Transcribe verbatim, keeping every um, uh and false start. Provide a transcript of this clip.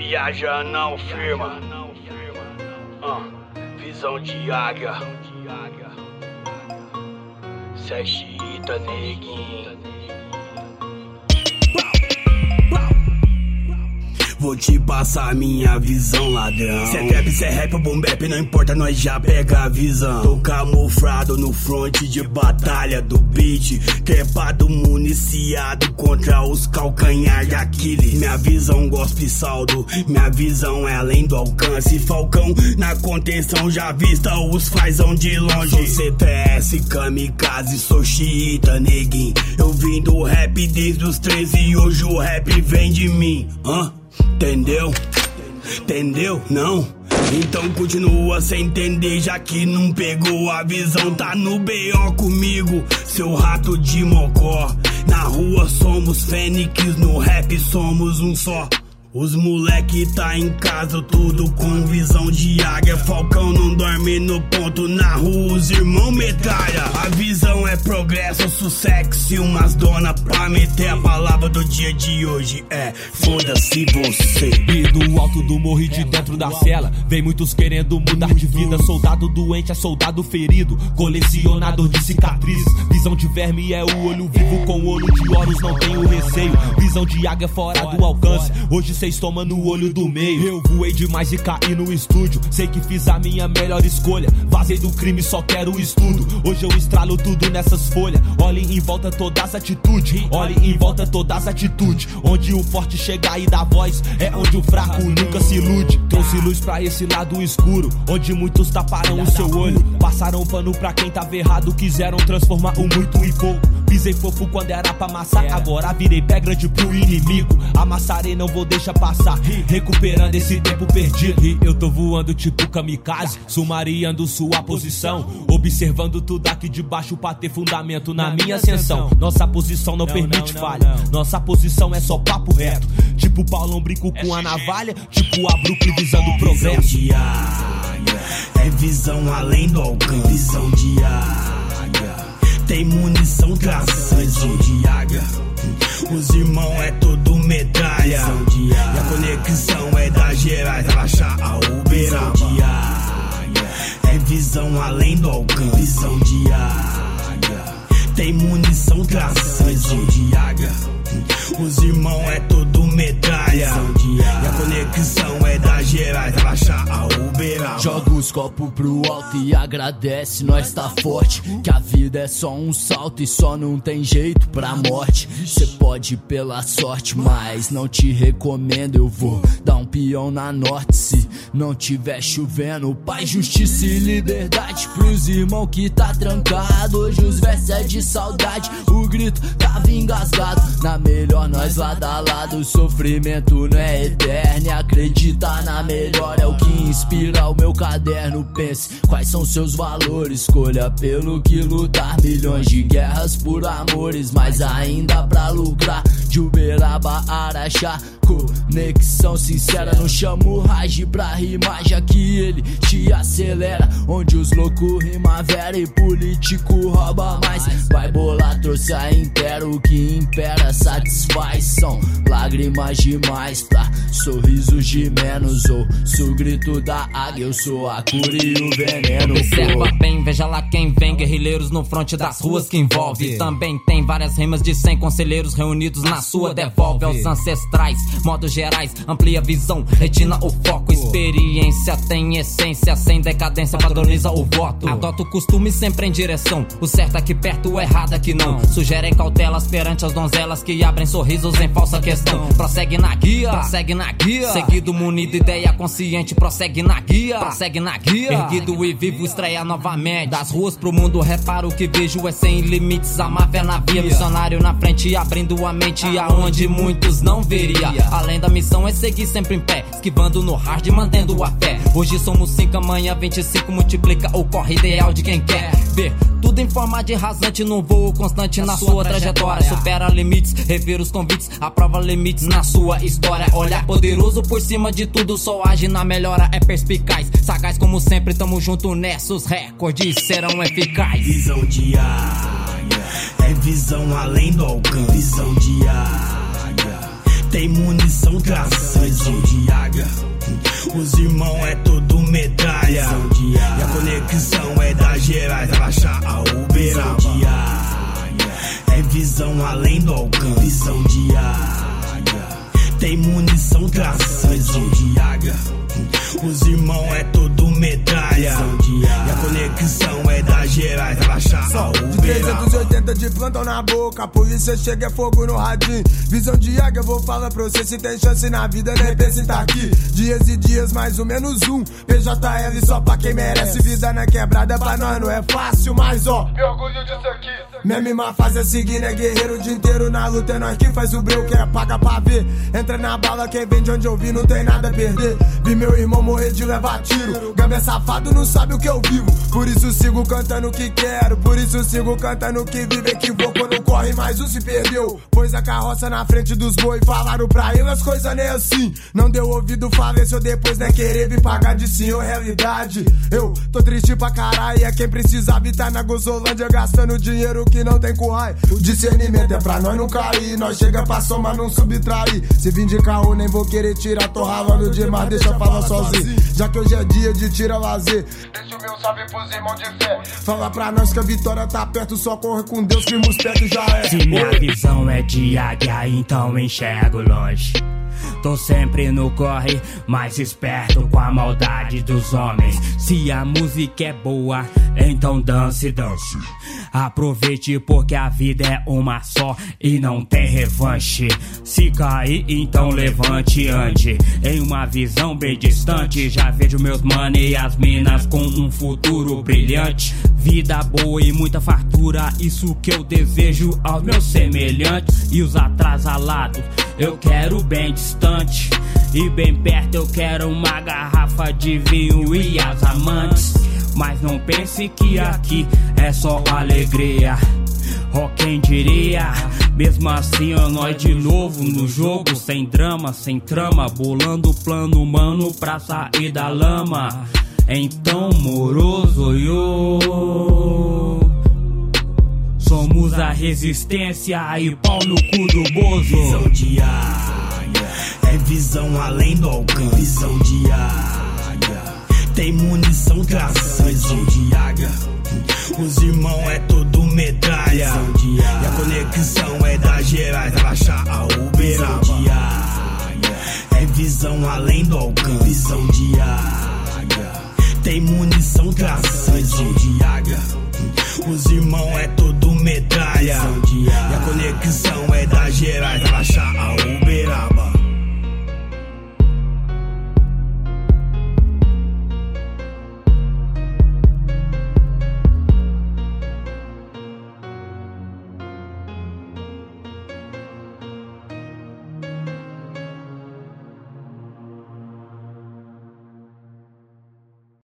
Viaja não firma, uh, visão de águia. Cê é xiita, neguinho. Vou te passar minha visão, ladrão. Cê é trap, cê é rap, boom bap, não importa, nós já pega a visão. Tô camuflado no front de batalha do beat, trepado, municiado contra os calcanhar de Aquiles. Minha visão gospe saldo, minha visão é além do alcance. Falcão na contenção, já vista os fazão de longe. Sou C T S, kamikaze, sou xiita, neguinho. Eu vim do rap desde os treze e hoje o rap vem de mim. Hã? Entendeu? Entendeu? Não? Então continua sem entender, já que não pegou a visão. Tá no B O comigo, seu rato de mocó. Na rua somos fênix, no rap somos um só. Os moleque tá em casa, tudo com visão de águia. Falcão não dorme no ponto, na rua os irmão metralha. A visão é progresso, sucesso e umas dona pra meter. A palavra do dia de hoje é foda-se você. E do alto do morro e de dentro da cela vem muitos querendo mudar de vida. Soldado doente é soldado ferido, colecionador de cicatrizes. Visão de verme é o olho vivo com olho de Horus, não tenho receio. Visão de águia fora do alcance, hoje cês tomam no olho do meio. Eu voei demais e caí no estúdio, sei que fiz a minha melhor escolha. Vazei do crime, só quero estudo. Hoje eu estralo tudo nessas folhas. Olhem em volta todas as atitudes, olhem em volta todas as atitudes. Onde o forte chega e dá voz, é onde o fraco nunca se ilude. Trouxe luz pra esse lado escuro, onde muitos taparam o seu olho. Passaram pano pra quem tava errado, quiseram transformar o muito em pouco. Pisei fofo quando era pra amassar, agora virei pé grande pro inimigo. Amassarei, não vou deixar passar, recuperando esse tempo perdido. E eu tô voando tipo kamikaze, sumariando sua posição, observando tudo aqui de baixo pra ter fundamento na minha ascensão. Nossa posição não permite falha, nossa posição é só papo reto. Tipo Paulão brinco com a navalha, tipo a Brooklyn visando progresso. Visão de águia, é visão além do alcance. Visão de águia, tem munição traçante. Visão de águia, os irmãos é todo metralha. E a conexão é da Gerais, Baixa a Uberaba. Visão de águia, é visão além do alcance. Visão de águia, tem munição traçante. Visão de águia, os irmãos é todo metralha. E a conexão é da Gerais, Baixa a Uberaba. Joga os copos pro alto e agradece, nós tá forte. Que a vida é só um salto e só não tem jeito pra morte. Cê pode ir pela sorte, mas não te recomendo. Eu vou dar um peão na norte se não tiver chovendo. Paz, justiça e liberdade pros irmãos que tá trancado. Hoje os versos é de saudade, o grito tava engasgado. Na melhor nós lado a lado, o sofrimento não é eterno. E acreditar na melhor é o que inspira o meu caderno. Pense quais são seus valores, escolha pelo que lutar. Milhões de guerras por amores, mas ainda pra lucrar. De Uberaba, Araxá, conexão sincera. Não chamo o Raj pra rimar, já que ele te acelera. Onde os loucos rima vera e político rouba mais. Vai bolar, trouxe a inteiro, o que impera satisfaz. São lágrimas demais pra sorrisos de menos. Ouço o grito da águia, eu sou a cura e o veneno. Observa bem, veja lá quem vem. Guerrilheiros no fronte das ruas que envolve. Também tem várias rimas de cem conselheiros reunidos na sua. Devolve aos ancestrais, modos gerais, amplia a visão, retina o foco. Experiência tem essência, sem decadência padroniza o voto. Adota o costume sempre em direção, o certo aqui perto, o errado aqui não. Sugerem cautelas perante as donzelas que abrem sorrisos em falsa questão. Prossegue na guia, prossegue na guia. Seguido, munido, ideia consciente, prossegue na guia, prossegue na guia. Erguido e vivo, estreia novamente. Das ruas pro mundo, reparo o que vejo é sem limites. A máfia na via, missionário na frente, abrindo a mente aonde muitos não veria. Além da missão é seguir sempre em pé, esquivando no hard, mantendo a fé. Hoje somos cinco, amanhã vinte e cinco. Multiplica o corre ideal de quem quer ver tudo em forma de rasante, num voo constante na sua trajetória. Supera limites, revira os convites, aprova limites na sua história. Olhar poderoso por cima de tudo, só age na melhora, é perspicaz. Sagaz como sempre, tamo junto nesses recordes serão eficazes. Visão de águia, é visão além do alcance. Visão de águia, Tem munição, tração, visão de águia. Os irmãos é tudo medalha. E a conexão é da Gerais, relaxa a Uberaba. De águia. É visão além do alcance. Visão de águia. Tem munição, tração, visão de águia. Os irmãos é tudo medalha. E a conexão é da Gerais, relaxa a Uberaba. De trezentos e oitenta de plantão na boca, a polícia chega, é fogo no radinho. Visão de águia, eu vou falar pra você, se tem chance na vida, nem pense em tá aqui. Dias e dias, mais ou menos um. P J L só pra quem merece. Vida na quebrada pra nós não é fácil, mas ó, me orgulho disso aqui. Minha mima fase é seguir, né? Guerreiro o dia inteiro na luta, é nós que faz o breu, que é paga pra ver. Entra na bala, quem vem de onde eu vi, não tem nada a perder. Vi meu irmão morrer de levar tiro. Gambé é safado, não sabe o que eu vivo. Por isso sigo cantando o que quero. Por isso sigo cantando o que vive. Equivocou, não corre, mais um se perdeu. Pôs a carroça na frente dos boi. Falaram pra ele as coisas nem assim. Não deu ouvido, faleceu depois, né? Querer vir pagar de senhor realidade. Eu tô triste pra caralho. É quem precisava estar na Gozolândia gastando dinheiro que não tem currai. O discernimento é pra nós não cair. Nós chega pra somar, não subtrair. Se vim de carro, nem vou querer tirar. Tô ralando demais, deixa eu falar sozinho. Já que hoje é dia de tirar lazer, deixa o meu salve pros irmãos de fé. Fala pra nós que a vitória tá perto. Só corre com Deus, firma os pés que já é. Se minha visão é de águia, então enxergo longe. Tô sempre no corre, mais esperto com a maldade dos homens. Se a música é boa, então dance, dance. Aproveite porque a vida é uma só e não tem revanche. Se cair, então levante, ande. Em uma visão bem distante, já vejo meus mano e as minas com um futuro brilhante. Vida boa e muita fartura, isso que eu desejo aos meus semelhantes. E os atrasalados, eu quero bem distante. E bem perto eu quero uma garrafa de vinho e as amantes. Mas não pense que aqui é só alegria. Oh, quem diria? Mesmo assim, ó, nós de novo no jogo. Sem drama, sem trama, bolando plano humano pra sair da lama. Então, moroso, yo, somos a resistência e pau no cu do bozo. Visão de águia, é visão além do alcance. Visão de águia, tem munição, tração. Visão de águia, os irmãos é tudo medalha. E a conexão é da Gerais, relaxa a Uberaba. Visão de águia, é visão além do alcance. Visão de águia, tem munição, tração. Visão de águia, os irmãos é tudo medalha. E a conexão é da Gerais, relaxa a Uberaba.